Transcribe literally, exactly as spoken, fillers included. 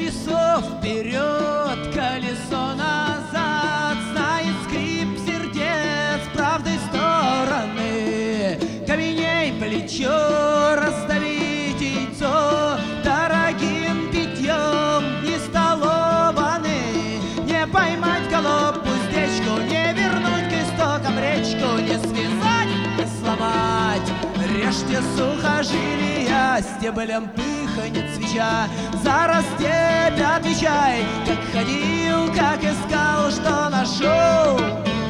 Колесо вперед, колесо назад, знает скрип сердец правой стороны. Каменей плечо раздавить яйцо дорогим питьем не столованы. Не поймать голубь уздечку, не вернуть к истокам речку, не связать, не сломать. Режьте сухожилия, стеблем пыхнет свеча. За растепь отвечай, как ходил, как искал, что нашел.